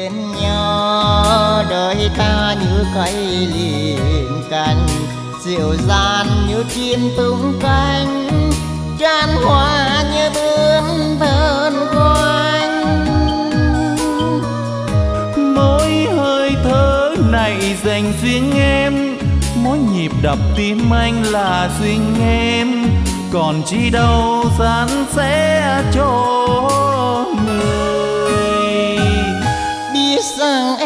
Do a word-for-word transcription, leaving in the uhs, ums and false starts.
bên nhau, đời ta như cây liền cành, dịu dàng như chim tung cánh, tràn hoa như bướm thơm quanh. Mỗi hơi thở này dành riêng em, mỗi nhịp đập tim anh là riêng em, còn chi đâu san sẻ cho người. Biết rằng